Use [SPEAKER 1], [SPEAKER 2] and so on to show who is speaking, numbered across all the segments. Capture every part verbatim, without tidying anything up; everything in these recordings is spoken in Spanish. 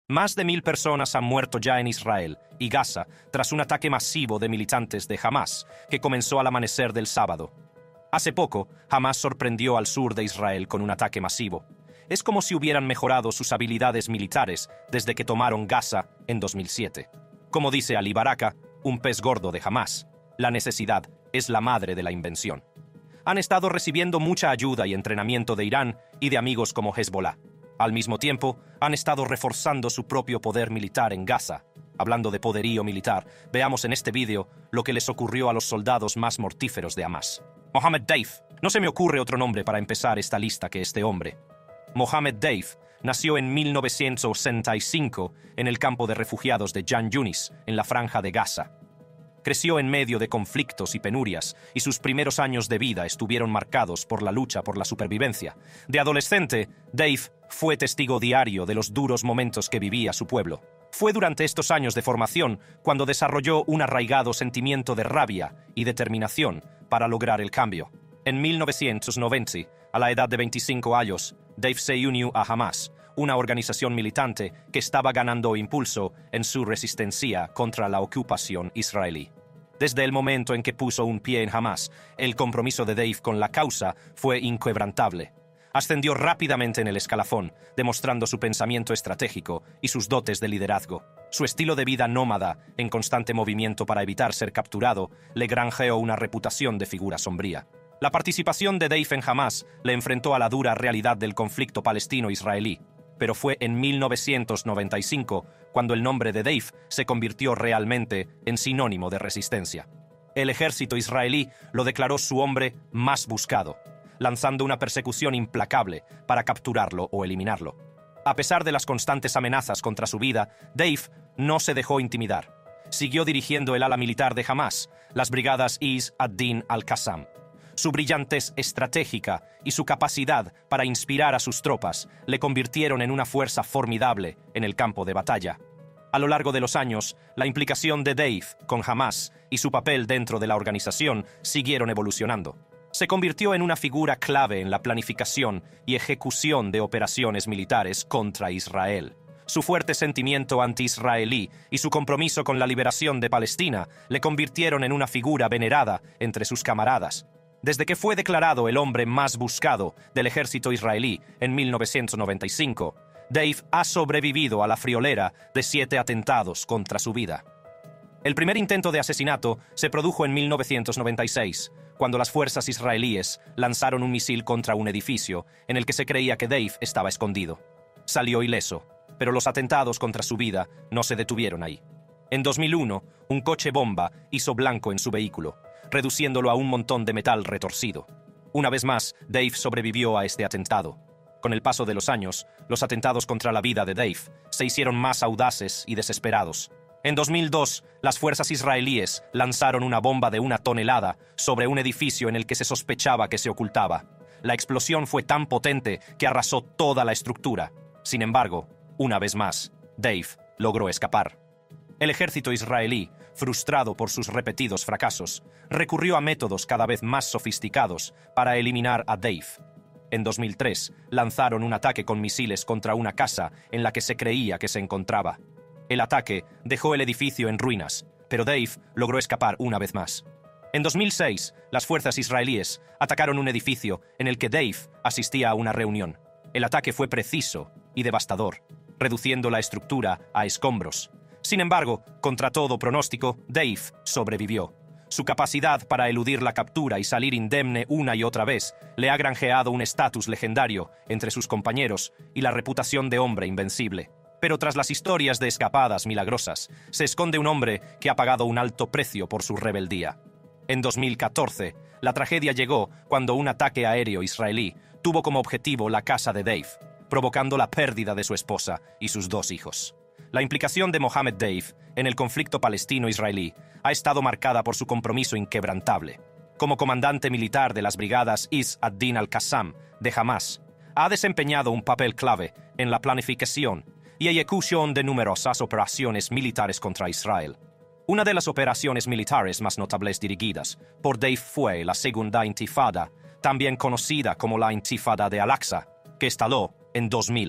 [SPEAKER 1] Más de mil personas han muerto ya en Israel y Gaza tras un ataque masivo de militantes de Hamás que comenzó al amanecer del sábado. Hace poco, Hamás sorprendió al sur de Israel con un ataque masivo. Es como si hubieran mejorado sus habilidades militares desde que tomaron Gaza en dos mil siete. Como dice Ali Baraka, un pez gordo de Hamás, la necesidad es la madre de la invención. Han estado recibiendo mucha ayuda y entrenamiento de Irán y de amigos como Hezbollah. Al mismo tiempo, han estado reforzando su propio poder militar en Gaza. Hablando de poderío militar, veamos en este vídeo lo que les ocurrió a los soldados más mortíferos de Hamás. Mohammed Deif. No se me ocurre otro nombre para empezar esta lista que este hombre. Mohammed Deif nació en mil novecientos sesenta y cinco en el campo de refugiados de Jan Yunis, en la franja de Gaza. Creció en medio de conflictos y penurias, y sus primeros años de vida estuvieron marcados por la lucha por la supervivencia. De adolescente, Deif fue testigo diario de los duros momentos que vivía su pueblo. Fue durante estos años de formación cuando desarrolló un arraigado sentimiento de rabia y determinación para lograr el cambio. En mil novecientos noventa, a la edad de veinticinco años, Deif se unió a Hamás, una organización militante que estaba ganando impulso en su resistencia contra la ocupación israelí. Desde el momento en que puso un pie en Hamás, el compromiso de Deif con la causa fue inquebrantable. Ascendió rápidamente en el escalafón, demostrando su pensamiento estratégico y sus dotes de liderazgo. Su estilo de vida nómada, en constante movimiento para evitar ser capturado, le granjeó una reputación de figura sombría. La participación de Deif en Hamás le enfrentó a la dura realidad del conflicto palestino-israelí, pero fue en mil novecientos noventa y cinco cuando el nombre de Deif se convirtió realmente en sinónimo de resistencia. El ejército israelí lo declaró su hombre más buscado, lanzando una persecución implacable para capturarlo o eliminarlo. A pesar de las constantes amenazas contra su vida, Deif no se dejó intimidar. Siguió dirigiendo el ala militar de Hamás, las brigadas Izz ad-Din al-Qassam. Su brillantez estratégica y su capacidad para inspirar a sus tropas le convirtieron en una fuerza formidable en el campo de batalla. A lo largo de los años, la implicación de Deif con Hamás y su papel dentro de la organización siguieron evolucionando. Se convirtió en una figura clave en la planificación y ejecución de operaciones militares contra Israel. Su fuerte sentimiento anti-israelí y su compromiso con la liberación de Palestina le convirtieron en una figura venerada entre sus camaradas. Desde que fue declarado el hombre más buscado del ejército israelí en mil novecientos noventa y cinco, Deif ha sobrevivido a la friolera de siete atentados contra su vida. El primer intento de asesinato se produjo en mil novecientos noventa y seis, cuando las fuerzas israelíes lanzaron un misil contra un edificio en el que se creía que Deif estaba escondido. Salió ileso, pero los atentados contra su vida no se detuvieron ahí. En dos mil uno, un coche bomba hizo blanco en su vehículo, reduciéndolo a un montón de metal retorcido. Una vez más, Deif sobrevivió a este atentado. Con el paso de los años, los atentados contra la vida de Deif se hicieron más audaces y desesperados. En dos mil dos, las fuerzas israelíes lanzaron una bomba de una tonelada sobre un edificio en el que se sospechaba que se ocultaba. La explosión fue tan potente que arrasó toda la estructura. Sin embargo, una vez más, Deif logró escapar. El ejército israelí, frustrado por sus repetidos fracasos, recurrió a métodos cada vez más sofisticados para eliminar a Deif. En dos mil tres, lanzaron un ataque con misiles contra una casa en la que se creía que se encontraba. El ataque dejó el edificio en ruinas, pero Deif logró escapar una vez más. En dos mil seis, las fuerzas israelíes atacaron un edificio en el que Deif asistía a una reunión. El ataque fue preciso y devastador, reduciendo la estructura a escombros. Sin embargo, contra todo pronóstico, Deif sobrevivió. Su capacidad para eludir la captura y salir indemne una y otra vez le ha granjeado un estatus legendario entre sus compañeros y la reputación de hombre invencible. Pero tras las historias de escapadas milagrosas, se esconde un hombre que ha pagado un alto precio por su rebeldía. En dos mil catorce, la tragedia llegó cuando un ataque aéreo israelí tuvo como objetivo la casa de Deif, provocando la pérdida de su esposa y sus dos hijos. La implicación de Mohammed Deif en el conflicto palestino-israelí ha estado marcada por su compromiso inquebrantable. Como comandante militar de las brigadas Izz ad-Din al-Qassam de Hamás, ha desempeñado un papel clave en la planificación y ejecución de numerosas operaciones militares contra Israel. Una de las operaciones militares más notables dirigidas por Deif fue la Segunda Intifada, también conocida como la Intifada de Al-Aqsa, que estalló en dos mil.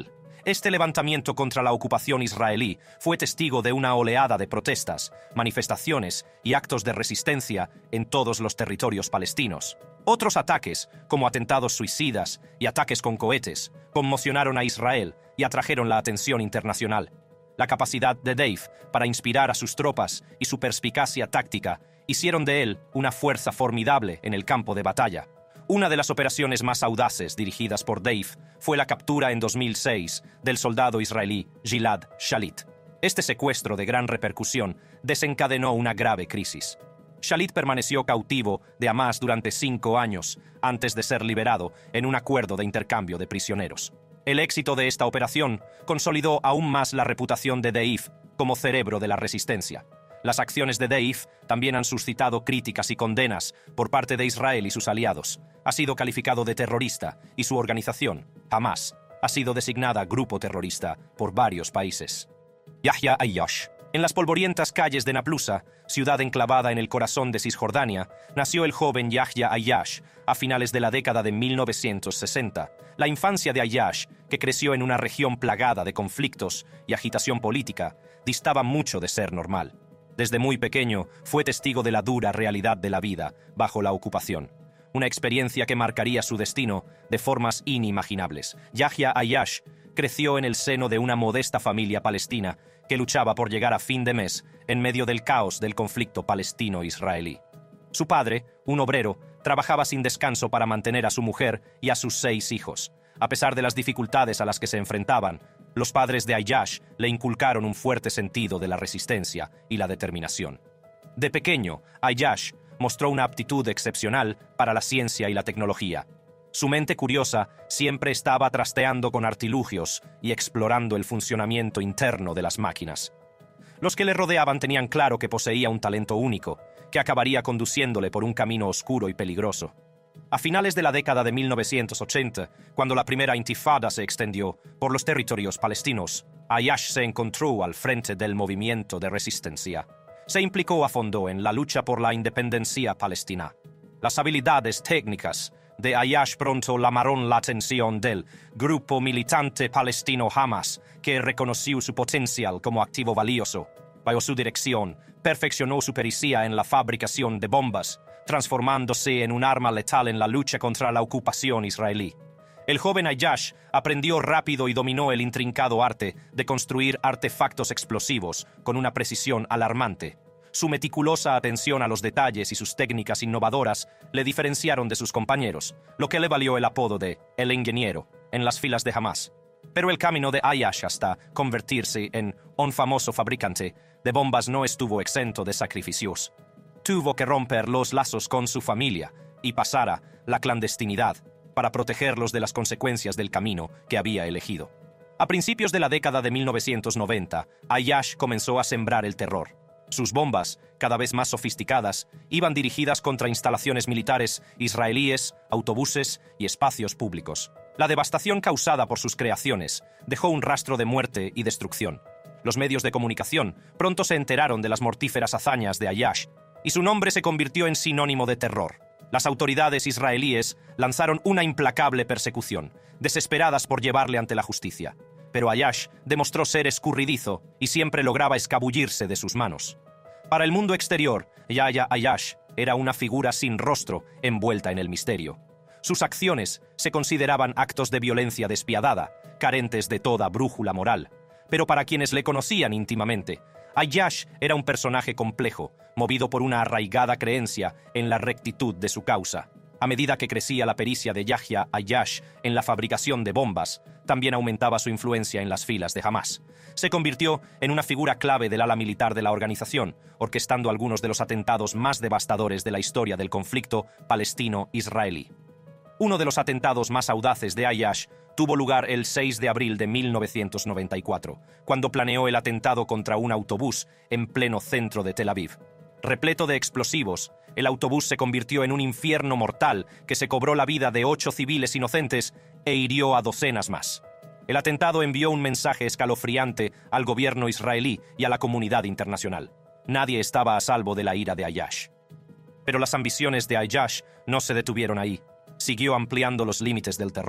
[SPEAKER 1] Este levantamiento contra la ocupación israelí fue testigo de una oleada de protestas, manifestaciones y actos de resistencia en todos los territorios palestinos. Otros ataques, como atentados suicidas y ataques con cohetes, conmocionaron a Israel y atrajeron la atención internacional. La capacidad de Deif para inspirar a sus tropas y su perspicacia táctica hicieron de él una fuerza formidable en el campo de batalla. Una de las operaciones más audaces dirigidas por Deif fue la captura en dos mil seis del soldado israelí Gilad Shalit. Este secuestro de gran repercusión desencadenó una grave crisis. Shalit permaneció cautivo de Hamás durante cinco años antes de ser liberado en un acuerdo de intercambio de prisioneros. El éxito de esta operación consolidó aún más la reputación de Deif como cerebro de la resistencia. Las acciones de Deif también han suscitado críticas y condenas por parte de Israel y sus aliados. Ha sido calificado de terrorista y su organización, Hamás, ha sido designada grupo terrorista por varios países. Yahya Ayyash. En las polvorientas calles de Naplusa, ciudad enclavada en el corazón de Cisjordania, nació el joven Yahya Ayyash a finales de la década de mil novecientos sesenta. La infancia de Ayyash, que creció en una región plagada de conflictos y agitación política, distaba mucho de ser normal. Desde muy pequeño fue testigo de la dura realidad de la vida bajo la ocupación, una experiencia que marcaría su destino de formas inimaginables. Yahya Ayyash creció en el seno de una modesta familia palestina que luchaba por llegar a fin de mes en medio del caos del conflicto palestino-israelí. Su padre, un obrero, trabajaba sin descanso para mantener a su mujer y a sus seis hijos. A pesar de las dificultades a las que se enfrentaban, los padres de Ayyash le inculcaron un fuerte sentido de la resistencia y la determinación. De pequeño, Ayyash mostró una aptitud excepcional para la ciencia y la tecnología. Su mente curiosa siempre estaba trasteando con artilugios y explorando el funcionamiento interno de las máquinas. Los que le rodeaban tenían claro que poseía un talento único, que acabaría conduciéndole por un camino oscuro y peligroso. A finales de la década de mil novecientos ochenta, cuando la primera intifada se extendió por los territorios palestinos, Ayyash se encontró al frente del movimiento de resistencia. Se implicó a fondo en la lucha por la independencia palestina. Las habilidades técnicas de Ayyash pronto llamaron la atención del grupo militante palestino Hamás, que reconoció su potencial como activo valioso. Bajo su dirección, perfeccionó su pericia en la fabricación de bombas, transformándose en un arma letal en la lucha contra la ocupación israelí. El joven Ayyash aprendió rápido y dominó el intrincado arte de construir artefactos explosivos con una precisión alarmante. Su meticulosa atención a los detalles y sus técnicas innovadoras le diferenciaron de sus compañeros, lo que le valió el apodo de «el ingeniero» en las filas de Hamás. Pero el camino de Ayyash hasta convertirse en un famoso fabricante de bombas no estuvo exento de sacrificios. Tuvo que romper los lazos con su familia y pasar a la clandestinidad para protegerlos de las consecuencias del camino que había elegido. A principios de la década de mil novecientos noventa, Ayyash comenzó a sembrar el terror. Sus bombas, cada vez más sofisticadas, iban dirigidas contra instalaciones militares israelíes, autobuses y espacios públicos. La devastación causada por sus creaciones dejó un rastro de muerte y destrucción. Los medios de comunicación pronto se enteraron de las mortíferas hazañas de Ayyash, y su nombre se convirtió en sinónimo de terror. Las autoridades israelíes lanzaron una implacable persecución, desesperadas por llevarle ante la justicia. Pero Ayyash demostró ser escurridizo y siempre lograba escabullirse de sus manos. Para el mundo exterior, Yahya Ayyash era una figura sin rostro envuelta en el misterio. Sus acciones se consideraban actos de violencia despiadada, carentes de toda brújula moral. Pero para quienes le conocían íntimamente, Ayyash era un personaje complejo, movido por una arraigada creencia en la rectitud de su causa. A medida que crecía la pericia de Yahya Ayyash en la fabricación de bombas, también aumentaba su influencia en las filas de Hamás. Se convirtió en una figura clave del ala militar de la organización, orquestando algunos de los atentados más devastadores de la historia del conflicto palestino-israelí. Uno de los atentados más audaces de Ayyash tuvo lugar el seis de abril de mil novecientos noventa y cuatro, cuando planeó el atentado contra un autobús en pleno centro de Tel Aviv. Repleto de explosivos, el autobús se convirtió en un infierno mortal que se cobró la vida de ocho civiles inocentes e hirió a docenas más. El atentado envió un mensaje escalofriante al gobierno israelí y a la comunidad internacional. Nadie estaba a salvo de la ira de Ayyash. Pero las ambiciones de Ayyash no se detuvieron ahí. Siguió ampliando los límites del terror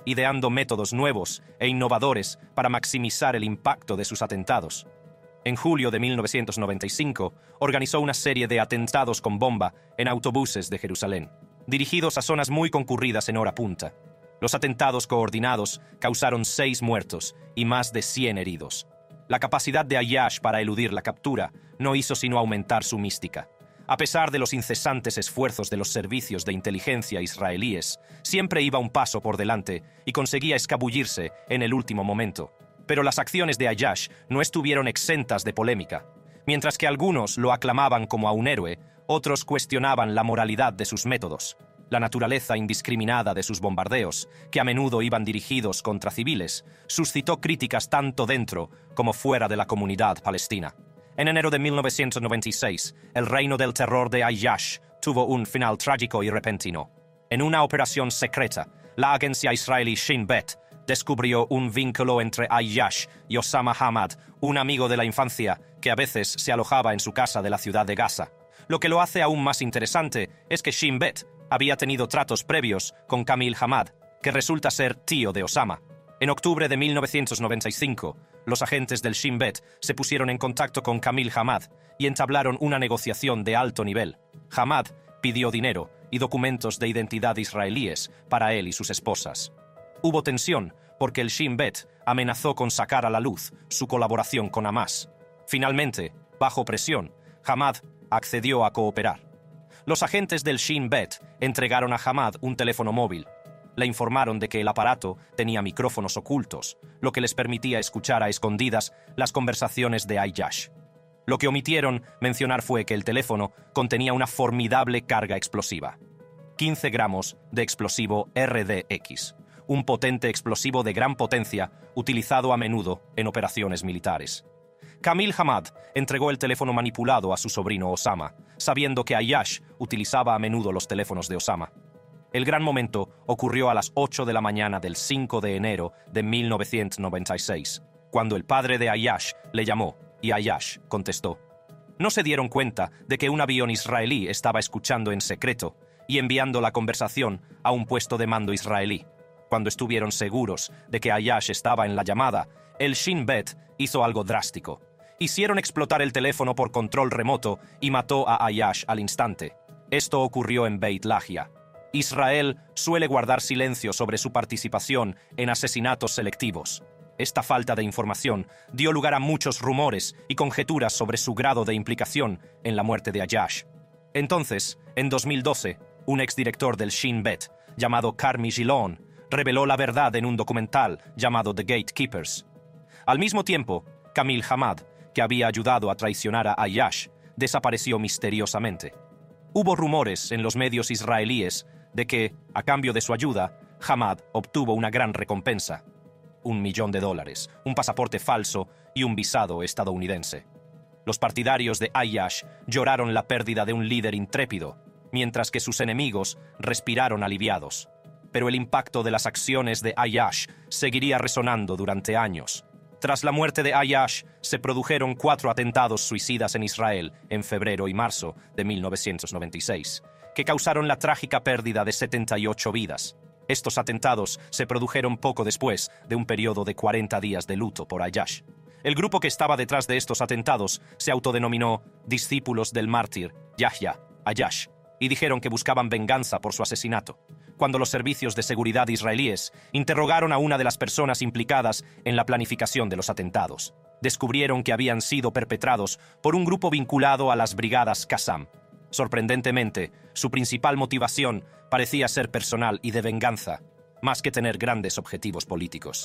[SPEAKER 1] ideando métodos nuevos e innovadores para maximizar el impacto de sus atentados. En julio de mil novecientos noventa y cinco, organizó una serie de atentados con bomba en autobuses de Jerusalén, dirigidos a zonas muy concurridas en hora punta. Los atentados coordinados causaron seis muertos y más de cien heridos. La capacidad de Ayyash para eludir la captura no hizo sino aumentar su mística. A pesar de los incesantes esfuerzos de los servicios de inteligencia israelíes, siempre iba un paso por delante y conseguía escabullirse en el último momento. Pero las acciones de Ayyash no estuvieron exentas de polémica. Mientras que algunos lo aclamaban como a un héroe, otros cuestionaban la moralidad de sus métodos, la naturaleza indiscriminada de sus bombardeos, que a menudo iban dirigidos contra civiles, suscitó críticas tanto dentro como fuera de la comunidad palestina. En enero de mil novecientos noventa y seis, el reino del terror de Ayyash tuvo un final trágico y repentino. En una operación secreta, la agencia israelí Shin Bet descubrió un vínculo entre Ayyash y Osama Hamad, un amigo de la infancia que a veces se alojaba en su casa de la ciudad de Gaza. Lo que lo hace aún más interesante es que Shin Bet había tenido tratos previos con Kamil Hamad, que resulta ser tío de Osama. En octubre de mil novecientos noventa y cinco, los agentes del Shin Bet se pusieron en contacto con Kamil Hamad y entablaron una negociación de alto nivel. Hamad pidió dinero y documentos de identidad israelíes para él y sus esposas. Hubo tensión porque el Shin Bet amenazó con sacar a la luz su colaboración con Hamás. Finalmente, bajo presión, Hamad accedió a cooperar. Los agentes del Shin Bet entregaron a Hamad un teléfono móvil. Le informaron de que el aparato tenía micrófonos ocultos, lo que les permitía escuchar a escondidas las conversaciones de Ayyash. Lo que omitieron mencionar fue que el teléfono contenía una formidable carga explosiva. quince gramos de explosivo R D X, un potente explosivo de gran potencia utilizado a menudo en operaciones militares. Kamil Hamad entregó el teléfono manipulado a su sobrino Osama, sabiendo que Ayyash utilizaba a menudo los teléfonos de Osama. El gran momento ocurrió a las ocho de la mañana del cinco de enero de mil novecientos noventa y seis, cuando el padre de Ayyash le llamó y Ayyash contestó. No se dieron cuenta de que un avión israelí estaba escuchando en secreto y enviando la conversación a un puesto de mando israelí. Cuando estuvieron seguros de que Ayyash estaba en la llamada, el Shin Bet hizo algo drástico. Hicieron explotar el teléfono por control remoto y mató a Ayyash al instante. Esto ocurrió en Beit Lahia. Israel suele guardar silencio sobre su participación en asesinatos selectivos. Esta falta de información dio lugar a muchos rumores y conjeturas sobre su grado de implicación en la muerte de Ayyash. Entonces, en dos mil doce, un exdirector del Shin Bet, llamado Carmi Gilon, reveló la verdad en un documental llamado The Gatekeepers. Al mismo tiempo, Kamil Hamad, que había ayudado a traicionar a Ayyash, desapareció misteriosamente. Hubo rumores en los medios israelíes de que, a cambio de su ayuda, Hamad obtuvo una gran recompensa. Un millón de dólares, un pasaporte falso y un visado estadounidense. Los partidarios de Ayyash lloraron la pérdida de un líder intrépido, mientras que sus enemigos respiraron aliviados. Pero el impacto de las acciones de Ayyash seguiría resonando durante años. Tras la muerte de Ayyash, se produjeron cuatro atentados suicidas en Israel en febrero y marzo de mil novecientos noventa y seis, que causaron la trágica pérdida de setenta y ocho vidas. Estos atentados se produjeron poco después de un periodo de cuarenta días de luto por Ayyash. El grupo que estaba detrás de estos atentados se autodenominó Discípulos del Mártir Yahya Ayyash y dijeron que buscaban venganza por su asesinato. Cuando los servicios de seguridad israelíes interrogaron a una de las personas implicadas en la planificación de los atentados, descubrieron que habían sido perpetrados por un grupo vinculado a las brigadas Qassam. Sorprendentemente, su principal motivación parecía ser personal y de venganza, más que tener grandes objetivos políticos.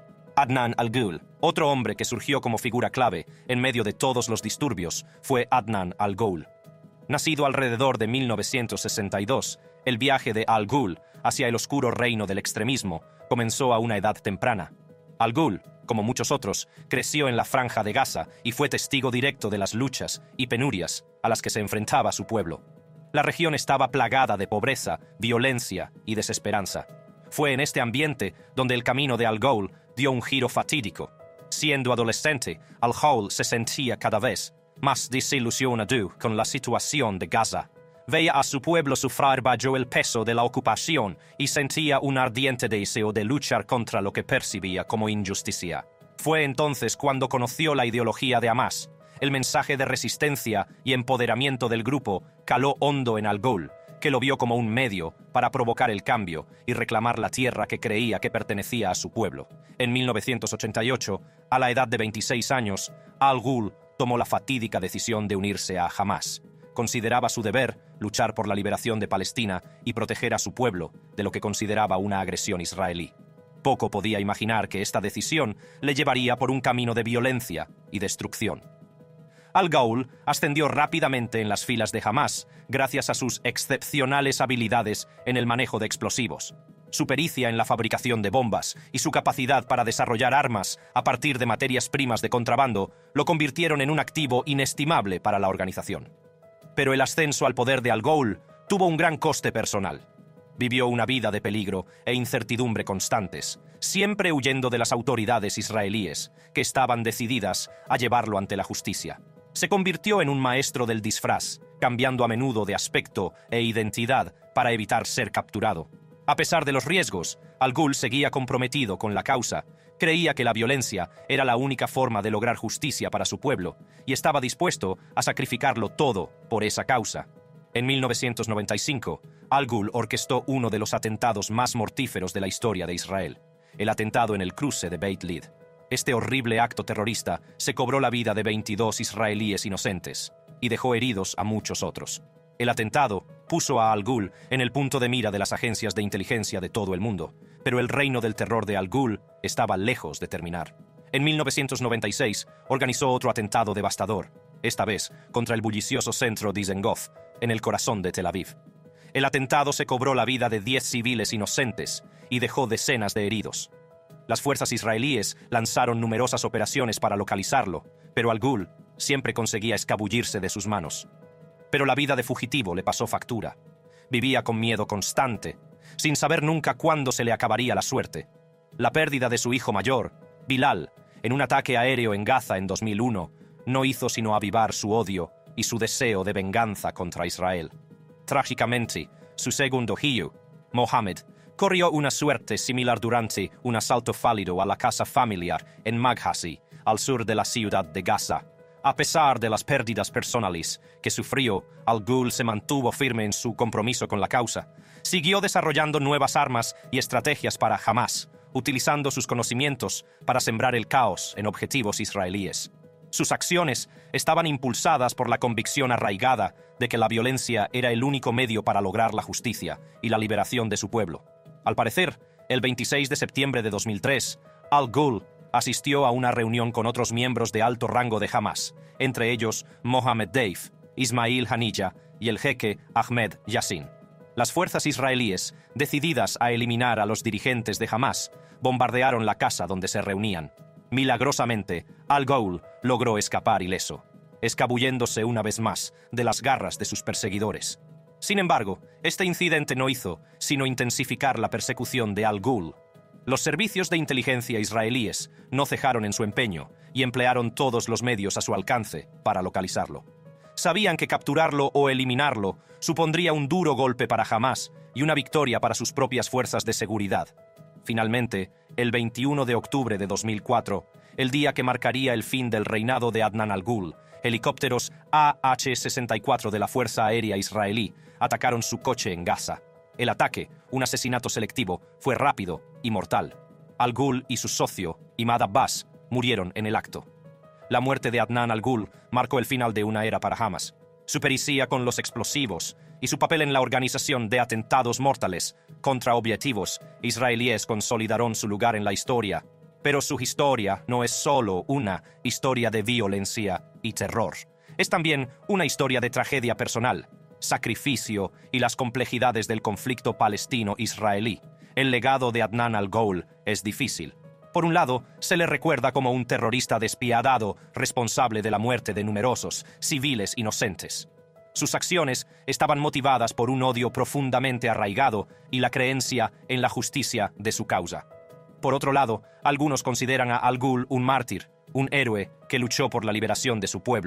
[SPEAKER 1] Adnan al-Ghul, otro hombre que surgió como figura clave en medio de todos los disturbios, fue Adnan al-Ghul. Nacido alrededor de mil novecientos sesenta y dos, el viaje de al-Ghul hacia el oscuro reino del extremismo comenzó a una edad temprana. Al-Ghul, como muchos otros, creció en la Franja de Gaza y fue testigo directo de las luchas y penurias a las que se enfrentaba su pueblo. La región estaba plagada de pobreza, violencia y desesperanza. Fue en este ambiente donde el camino de al-Ghul dio un giro fatídico. Siendo adolescente, al-Ghul se sentía cada vez más desilusionado con la situación de Gaza. Veía a su pueblo sufrir bajo el peso de la ocupación y sentía un ardiente deseo de luchar contra lo que percibía como injusticia. Fue entonces cuando conoció la ideología de Hamás. El mensaje de resistencia y empoderamiento del grupo caló hondo en Al Ghul, que lo vio como un medio para provocar el cambio y reclamar la tierra que creía que pertenecía a su pueblo. En mil novecientos ochenta y ocho, a la edad de veintiséis años, Al Ghul tomó la fatídica decisión de unirse a Hamás. Consideraba su deber luchar por la liberación de Palestina y proteger a su pueblo de lo que consideraba una agresión israelí. Poco podía imaginar que esta decisión le llevaría por un camino de violencia y destrucción. Al Ghul ascendió rápidamente en las filas de Hamás gracias a sus excepcionales habilidades en el manejo de explosivos, su pericia en la fabricación de bombas y su capacidad para desarrollar armas a partir de materias primas de contrabando lo convirtieron en un activo inestimable para la organización. Pero el ascenso al poder de Al Ghul tuvo un gran coste personal. Vivió una vida de peligro e incertidumbre constantes, siempre huyendo de las autoridades israelíes, que estaban decididas a llevarlo ante la justicia. Se convirtió en un maestro del disfraz, cambiando a menudo de aspecto e identidad para evitar ser capturado. A pesar de los riesgos, Al Ghul seguía comprometido con la causa, creía que la violencia era la única forma de lograr justicia para su pueblo y estaba dispuesto a sacrificarlo todo por esa causa. En mil novecientos noventa y cinco, Al Ghul orquestó uno de los atentados más mortíferos de la historia de Israel, el atentado en el cruce de Beit Lid. Este horrible acto terrorista se cobró la vida de veintidós israelíes inocentes y dejó heridos a muchos otros. El atentado puso a Al Ghul en el punto de mira de las agencias de inteligencia de todo el mundo, pero el reino del terror de Al Ghul estaba lejos de terminar. En mil novecientos noventa y seis organizó otro atentado devastador, esta vez contra el bullicioso centro Dizengoff, en el corazón de Tel Aviv. El atentado se cobró la vida de diez civiles inocentes y dejó decenas de heridos. Las fuerzas israelíes lanzaron numerosas operaciones para localizarlo, pero Al Ghul siempre conseguía escabullirse de sus manos. Pero la vida de fugitivo le pasó factura. Vivía con miedo constante, sin saber nunca cuándo se le acabaría la suerte. La pérdida de su hijo mayor, Bilal, en un ataque aéreo en Gaza en dos mil uno, no hizo sino avivar su odio y su deseo de venganza contra Israel. Trágicamente, su segundo hijo, Mohammed, corrió una suerte similar durante un asalto fallido a la casa familiar en Maghasi, al sur de la ciudad de Gaza. A pesar de las pérdidas personales que sufrió, Al Ghul se mantuvo firme en su compromiso con la causa. Siguió desarrollando nuevas armas y estrategias para Hamás, utilizando sus conocimientos para sembrar el caos en objetivos israelíes. Sus acciones estaban impulsadas por la convicción arraigada de que la violencia era el único medio para lograr la justicia y la liberación de su pueblo. Al parecer, el veintiséis de septiembre de dos mil tres, Al Ghul asistió a una reunión con otros miembros de alto rango de Hamás, entre ellos Mohammed Deif, Ismail Haniyeh y el jeque Ahmed Yassin. Las fuerzas israelíes, decididas a eliminar a los dirigentes de Hamás, bombardearon la casa donde se reunían. Milagrosamente, Al Ghul logró escapar ileso, escabulléndose una vez más de las garras de sus perseguidores. Sin embargo, este incidente no hizo sino intensificar la persecución de Al Ghul. Los servicios de inteligencia israelíes no cejaron en su empeño y emplearon todos los medios a su alcance para localizarlo. Sabían que capturarlo o eliminarlo supondría un duro golpe para Hamás y una victoria para sus propias fuerzas de seguridad. Finalmente, el veintiuno de octubre de dos mil cuatro, el día que marcaría el fin del reinado de Adnan Al Ghul, helicópteros A H sesenta y cuatro de la Fuerza Aérea Israelí atacaron su coche en Gaza. El ataque, un asesinato selectivo, fue rápido y mortal. Al Ghul y su socio, Imad Abbas, murieron en el acto. La muerte de Adnan Al Ghul marcó el final de una era para Hamás. Su pericia con los explosivos y su papel en la organización de atentados mortales contra objetivos israelíes consolidaron su lugar en la historia. Pero su historia no es solo una historia de violencia y terror. Es también una historia de tragedia personal, sacrificio y las complejidades del conflicto palestino-israelí. El legado de Adnan Al Ghul es difícil. Por un lado, se le recuerda como un terrorista despiadado responsable de la muerte de numerosos civiles inocentes. Sus acciones estaban motivadas por un odio profundamente arraigado y la creencia en la justicia de su causa. Por otro lado, algunos consideran a Al Ghul un mártir, un héroe que luchó por la liberación de su pueblo.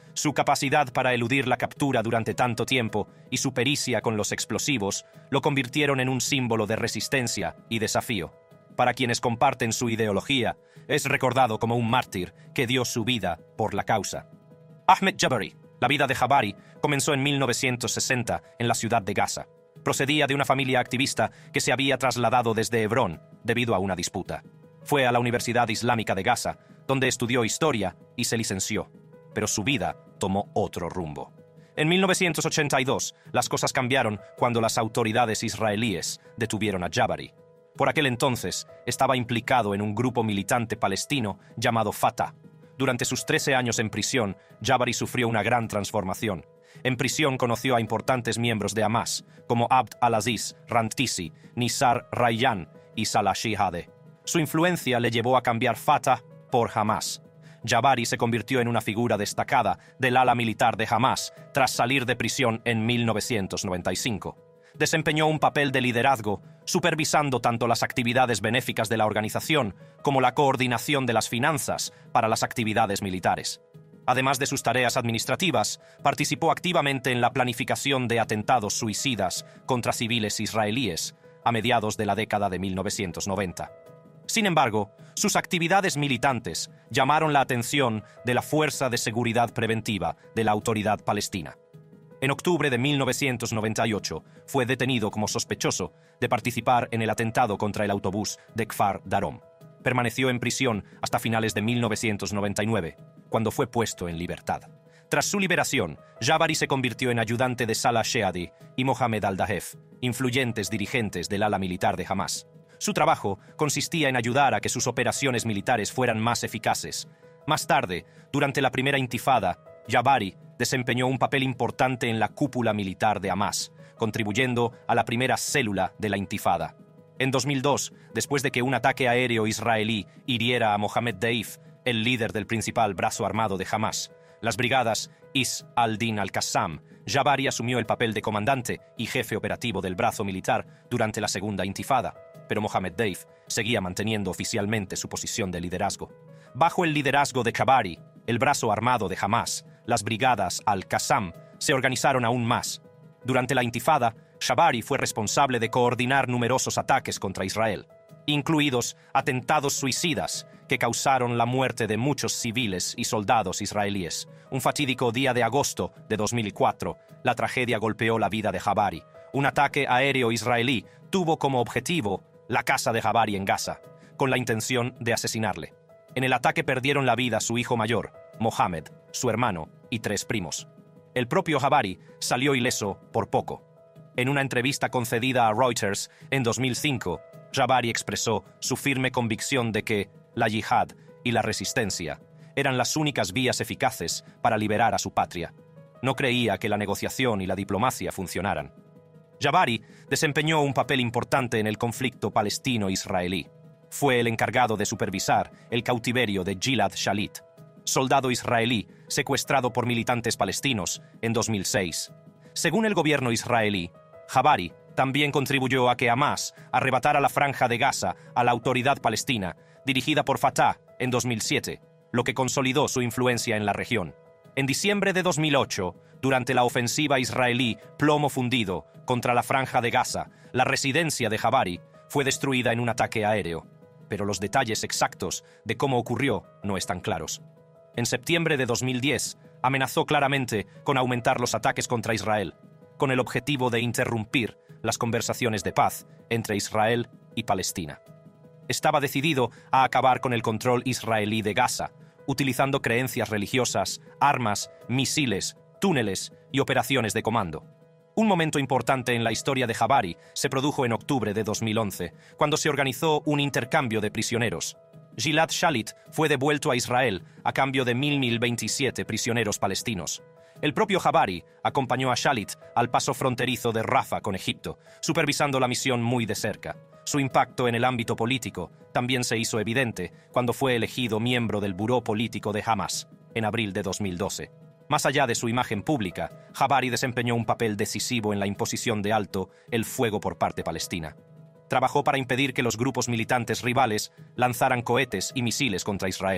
[SPEAKER 1] Su capacidad para eludir la captura durante tanto tiempo y su pericia con los explosivos lo convirtieron en un símbolo de resistencia y desafío. Para quienes comparten su ideología, es recordado como un mártir que dio su vida por la causa. Ahmed Jabari. La vida de Jabari comenzó en mil novecientos sesenta en la ciudad de Gaza. Procedía de una familia activista que se había trasladado desde Hebrón debido a una disputa. Fue a la Universidad Islámica de Gaza, donde estudió historia y se licenció. Pero su vida tomó otro rumbo. En mil novecientos ochenta y dos, las cosas cambiaron cuando las autoridades israelíes detuvieron a Jabari. Por aquel entonces, estaba implicado en un grupo militante palestino llamado Fatah. Durante sus trece años en prisión, Jabari sufrió una gran transformación. En prisión conoció a importantes miembros de Hamas, como Abd al-Aziz Rantisi, Nisar Rayyan y Salah Shihadeh. Su influencia le llevó a cambiar Fatah por Hamas. Jabari se convirtió en una figura destacada del ala militar de Hamas tras salir de prisión en mil novecientos noventa y cinco. Desempeñó un papel de liderazgo, supervisando tanto las actividades benéficas de la organización como la coordinación de las finanzas para las actividades militares. Además de sus tareas administrativas, participó activamente en la planificación de atentados suicidas contra civiles israelíes a mediados de la década de mil novecientos noventa. Sin embargo, sus actividades militantes llamaron la atención de la Fuerza de Seguridad Preventiva de la Autoridad Palestina. En octubre de mil novecientos noventa y ocho fue detenido como sospechoso de participar en el atentado contra el autobús de Kfar Darom. Permaneció en prisión hasta finales de mil novecientos noventa y nueve, cuando fue puesto en libertad. Tras su liberación, Jabari se convirtió en ayudante de Salah Shihadeh y Mohamed al-Dahef, influyentes dirigentes del ala militar de Hamas. Su trabajo consistía en ayudar a que sus operaciones militares fueran más eficaces. Más tarde, durante la primera intifada, Jabari desempeñó un papel importante en la cúpula militar de Hamas, contribuyendo a la primera célula de la intifada. En dos mil dos, después de que un ataque aéreo israelí hiriera a Mohamed Deif, el líder del principal brazo armado de Hamas, las brigadas Is al-Din al-Qassam, Jabari asumió el papel de comandante y jefe operativo del brazo militar durante la segunda intifada, pero Mohamed Deif seguía manteniendo oficialmente su posición de liderazgo. Bajo el liderazgo de Jabari, el brazo armado de Hamas, las brigadas al-Qassam se organizaron aún más. Durante la intifada, Jabari fue responsable de coordinar numerosos ataques contra Israel, incluidos atentados suicidas que causaron la muerte de muchos civiles y soldados israelíes. Un fatídico día de agosto de dos mil cuatro, la tragedia golpeó la vida de Jabari. Un ataque aéreo israelí tuvo como objetivo la casa de Jabari en Gaza, con la intención de asesinarle. En el ataque perdieron la vida su hijo mayor, Mohamed, su hermano y tres primos. El propio Jabari salió ileso por poco. En una entrevista concedida a Reuters en dos mil cinco, Jabari expresó su firme convicción de que la yihad y la resistencia eran las únicas vías eficaces para liberar a su patria. No creía que la negociación y la diplomacia funcionaran. Jabari desempeñó un papel importante en el conflicto palestino-israelí. Fue el encargado de supervisar el cautiverio de Gilad Shalit, soldado israelí secuestrado por militantes palestinos en dos mil seis. Según el gobierno israelí, Jabari también contribuyó a que Hamas arrebatara la franja de Gaza a la autoridad palestina, dirigida por Fatah, en dos mil siete, lo que consolidó su influencia en la región. En diciembre de dos mil ocho, durante la ofensiva israelí Plomo Fundido contra la franja de Gaza, la residencia de Jabari fue destruida en un ataque aéreo, pero los detalles exactos de cómo ocurrió no están claros. En septiembre de dos mil diez, amenazó claramente con aumentar los ataques contra Israel, con el objetivo de interrumpir las conversaciones de paz entre Israel y Palestina. Estaba decidido a acabar con el control israelí de Gaza, utilizando creencias religiosas, armas, misiles, túneles y operaciones de comando. Un momento importante en la historia de Jabari se produjo en octubre de dos mil once, cuando se organizó un intercambio de prisioneros. Gilad Shalit fue devuelto a Israel a cambio de mil veintisiete prisioneros palestinos. El propio Jabari acompañó a Shalit al paso fronterizo de Rafah con Egipto, supervisando la misión muy de cerca. Su impacto en el ámbito político también se hizo evidente cuando fue elegido miembro del Buró Político de Hamas en abril de dos mil doce. Más allá de su imagen pública, Jabari desempeñó un papel decisivo en la imposición de alto el fuego por parte palestina. Trabajó para impedir que los grupos militantes rivales lanzaran cohetes y misiles contra Israel.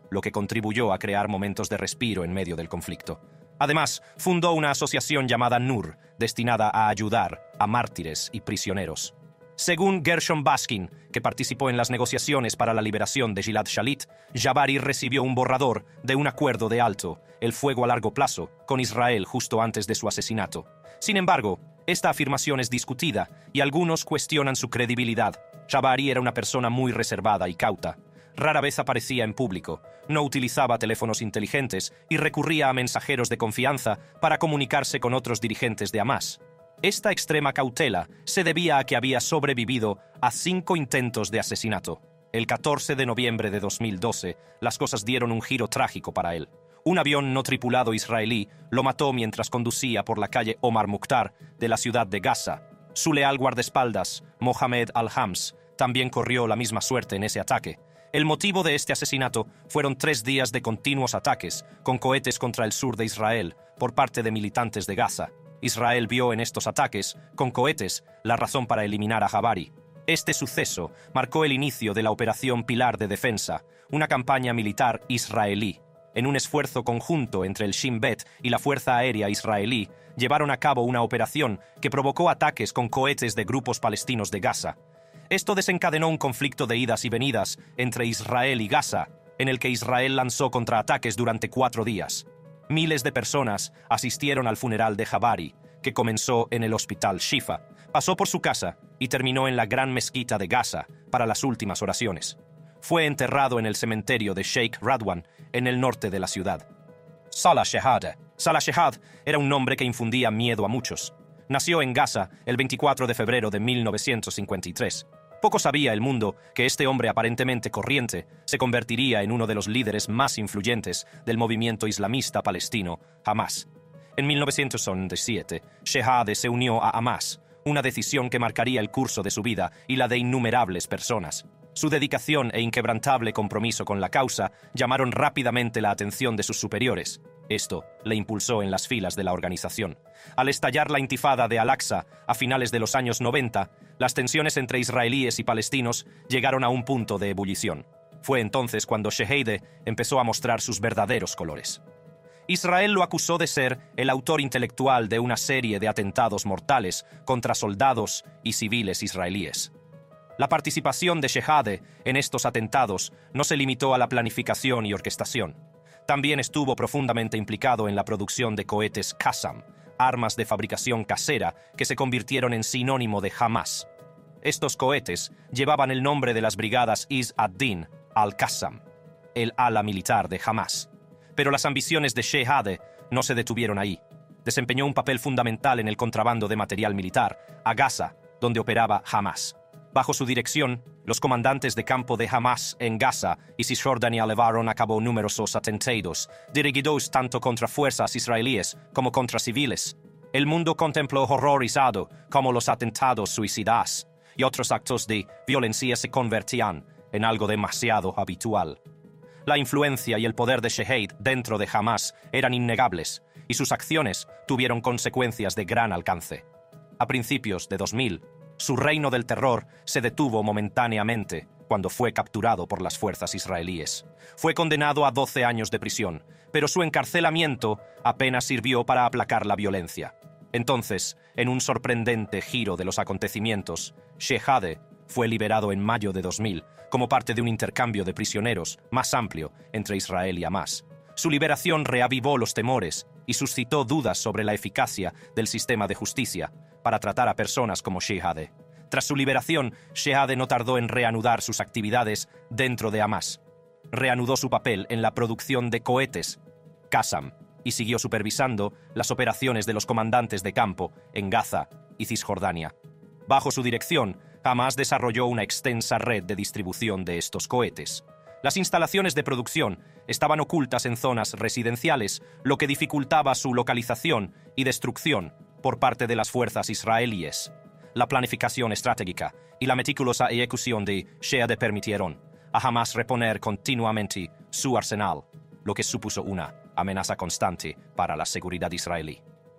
[SPEAKER 1] lo que contribuyó a crear momentos de respiro en medio del conflicto. Además, fundó una asociación llamada Nur, destinada a ayudar a mártires y prisioneros. Según Gershom Baskin, que participó en las negociaciones para la liberación de Gilad Shalit, Jabari recibió un borrador de un acuerdo de alto, el fuego a largo plazo, con Israel justo antes de su asesinato. Sin embargo, esta afirmación es discutida y algunos cuestionan su credibilidad. Jabari era una persona muy reservada y cauta. Rara vez aparecía en público, no utilizaba teléfonos inteligentes y recurría a mensajeros de confianza para comunicarse con otros dirigentes de Hamás. Esta extrema cautela se debía a que había sobrevivido a cinco intentos de asesinato. El catorce de noviembre de dos mil doce, las cosas dieron un giro trágico para él. Un avión no tripulado israelí lo mató mientras conducía por la calle Omar Mukhtar de la ciudad de Gaza. Su leal guardaespaldas, Mohamed Al-Hams, también corrió la misma suerte en ese ataque. El motivo de este asesinato fueron tres días de continuos ataques con cohetes contra el sur de Israel por parte de militantes de Gaza. Israel vio en estos ataques, con cohetes, la razón para eliminar a Jabari. Este suceso marcó el inicio de la Operación Pilar de Defensa, una campaña militar israelí. En un esfuerzo conjunto entre el Shin Bet y la Fuerza Aérea Israelí, llevaron a cabo una operación que provocó ataques con cohetes de grupos palestinos de Gaza. Esto desencadenó un conflicto de idas y venidas entre Israel y Gaza, en el que Israel lanzó contraataques durante cuatro días. Miles de personas asistieron al funeral de Jabari, que comenzó en el hospital Shifa, pasó por su casa y terminó en la gran mezquita de Gaza para las últimas oraciones. Fue enterrado en el cementerio de Sheikh Radwan, en el norte de la ciudad. Salah Shehadeh. Salah Shehadeh era un nombre que infundía miedo a muchos. Nació en Gaza el veinticuatro de febrero de mil novecientos cincuenta y tres. Poco sabía el mundo que este hombre aparentemente corriente se convertiría en uno de los líderes más influyentes del movimiento islamista palestino, Hamás. En mil novecientos noventa y siete, Shehadeh se unió a Hamás, una decisión que marcaría el curso de su vida y la de innumerables personas. Su dedicación e inquebrantable compromiso con la causa llamaron rápidamente la atención de sus superiores. Esto le impulsó en las filas de la organización. Al estallar la intifada de Al-Aqsa a finales de los años noventa, las tensiones entre israelíes y palestinos llegaron a un punto de ebullición. Fue entonces cuando Shehadeh empezó a mostrar sus verdaderos colores. Israel lo acusó de ser el autor intelectual de una serie de atentados mortales contra soldados y civiles israelíes. La participación de Shehadeh en estos atentados no se limitó a la planificación y orquestación. También estuvo profundamente implicado en la producción de cohetes Qassam, armas de fabricación casera que se convirtieron en sinónimo de Hamás. Estos cohetes llevaban el nombre de las brigadas Izz ad-Din al-Qassam, el ala militar de Hamás. Pero las ambiciones de Shehadeh no se detuvieron ahí. Desempeñó un papel fundamental en el contrabando de material militar a Gaza, donde operaba Hamás. Bajo su dirección, los comandantes de campo de Hamás en Gaza y Cisjordania llevaron a cabo numerosos atentados, dirigidos tanto contra fuerzas israelíes como contra civiles. El mundo contempló horrorizado cómo los atentados suicidas y otros actos de violencia se convertían en algo demasiado habitual. La influencia y el poder de Shehadeh dentro de Hamás eran innegables, y sus acciones tuvieron consecuencias de gran alcance. A principios de dos mil, su reino del terror se detuvo momentáneamente cuando fue capturado por las fuerzas israelíes. Fue condenado a doce años de prisión, pero su encarcelamiento apenas sirvió para aplacar la violencia. Entonces, en un sorprendente giro de los acontecimientos, Shehadeh fue liberado en mayo de dos mil como parte de un intercambio de prisioneros más amplio entre Israel y Hamás. Su liberación reavivó los temores y suscitó dudas sobre la eficacia del sistema de justicia para tratar a personas como Shehadeh. Tras su liberación, Shehadeh no tardó en reanudar sus actividades dentro de Hamás. Reanudó su papel en la producción de cohetes Qassam y siguió supervisando las operaciones de los comandantes de campo en Gaza y Cisjordania. Bajo su dirección, Hamás desarrolló una extensa red de distribución de estos cohetes. Las instalaciones de producción estaban ocultas en zonas residenciales, lo que dificultaba su localización y destrucción por parte de las fuerzas israelíes. La planificación estratégica y la meticulosa ejecución de Shehadeh permitieron a Hamás reponer continuamente su arsenal, lo que supuso una amenaza constante para la seguridad israelí.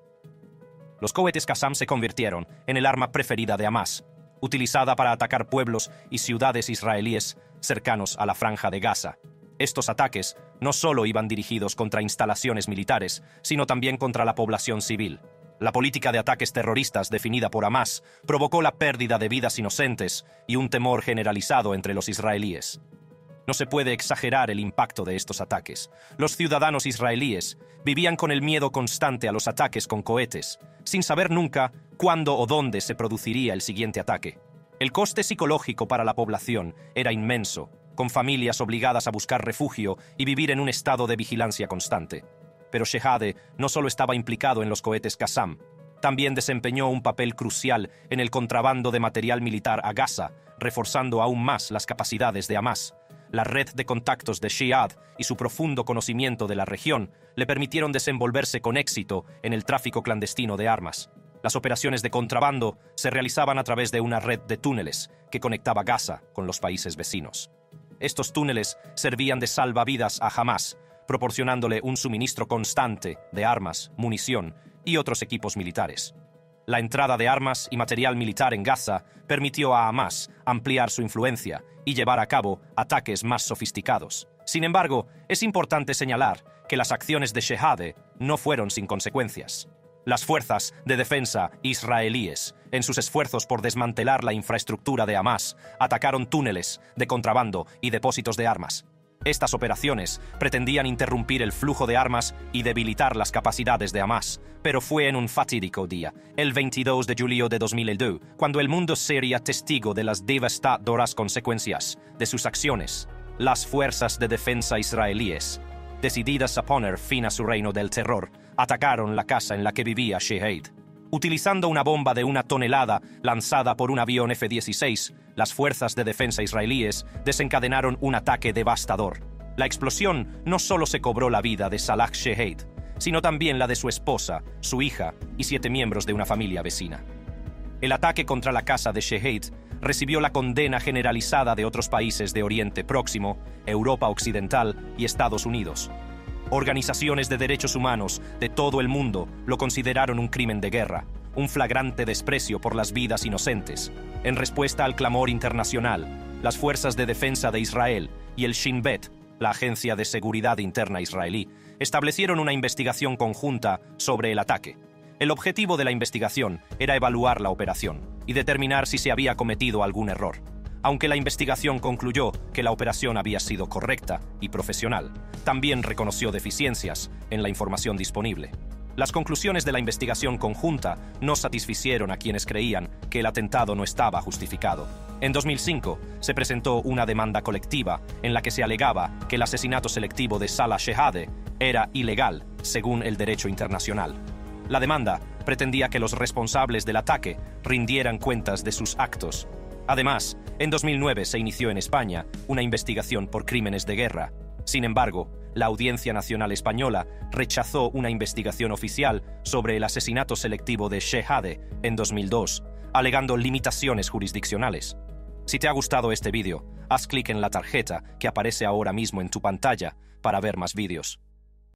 [SPEAKER 1] Los cohetes Qassam se convirtieron en el arma preferida de Hamás, utilizada para atacar pueblos y ciudades israelíes cercanos a la Franja de Gaza. Estos ataques no solo iban dirigidos contra instalaciones militares, sino también contra la población civil. La política de ataques terroristas definida por Hamás provocó la pérdida de vidas inocentes y un temor generalizado entre los israelíes. No se puede exagerar el impacto de estos ataques. Los ciudadanos israelíes vivían con el miedo constante a los ataques con cohetes, sin saber nunca cuándo o dónde se produciría el siguiente ataque. El coste psicológico para la población era inmenso, con familias obligadas a buscar refugio y vivir en un estado de vigilancia constante. Pero Shehadeh no solo estaba implicado en los cohetes Qassam, también desempeñó un papel crucial en el contrabando de material militar a Gaza, reforzando aún más las capacidades de Hamás. La red de contactos de Shihad y su profundo conocimiento de la región le permitieron desenvolverse con éxito en el tráfico clandestino de armas. Las operaciones de contrabando se realizaban a través de una red de túneles que conectaba Gaza con los países vecinos. Estos túneles servían de salvavidas a Hamás, proporcionándole un suministro constante de armas, munición y otros equipos militares. La entrada de armas y material militar en Gaza permitió a Hamás ampliar su influencia y llevar a cabo ataques más sofisticados. Sin embargo, es importante señalar que las acciones de Shehadeh no fueron sin consecuencias. Las fuerzas de defensa israelíes, en sus esfuerzos por desmantelar la infraestructura de Hamás, atacaron túneles de contrabando y depósitos de armas. Estas operaciones pretendían interrumpir el flujo de armas y debilitar las capacidades de Hamás, pero fue en un fatídico día, el veintidós de julio de dos mil dos, cuando el mundo sería testigo de las devastadoras consecuencias de sus acciones. Las fuerzas de defensa israelíes, decididas a poner fin a su reino del terror, atacaron la casa en la que vivía Shehadeh. Utilizando una bomba de una tonelada lanzada por un avión F dieciséis, las fuerzas de defensa israelíes desencadenaron un ataque devastador. La explosión no solo se cobró la vida de Salah Shehadeh, sino también la de su esposa, su hija y siete miembros de una familia vecina. El ataque contra la casa de Shehadeh recibió la condena generalizada de otros países de Oriente Próximo, Europa Occidental y Estados Unidos. Organizaciones de derechos humanos de todo el mundo lo consideraron un crimen de guerra, un flagrante desprecio por las vidas inocentes. En respuesta al clamor internacional, las fuerzas de defensa de Israel y el Shin Bet, la Agencia de Seguridad Interna israelí, establecieron una investigación conjunta sobre el ataque. El objetivo de la investigación era evaluar la operación y determinar si se había cometido algún error. Aunque la investigación concluyó que la operación había sido correcta y profesional, también reconoció deficiencias en la información disponible. Las conclusiones de la investigación conjunta no satisficieron a quienes creían que el atentado no estaba justificado. En dos mil cinco se presentó una demanda colectiva en la que se alegaba que el asesinato selectivo de Salah Shehadeh era ilegal según el derecho internacional. La demanda pretendía que los responsables del ataque rindieran cuentas de sus actos. Además, en dos mil nueve se inició en España una investigación por crímenes de guerra. Sin embargo, la Audiencia Nacional Española rechazó una investigación oficial sobre el asesinato selectivo de Shehadeh en dos mil dos, alegando limitaciones jurisdiccionales. Si te ha gustado este vídeo, haz clic en la tarjeta que aparece ahora mismo en tu pantalla para ver más vídeos.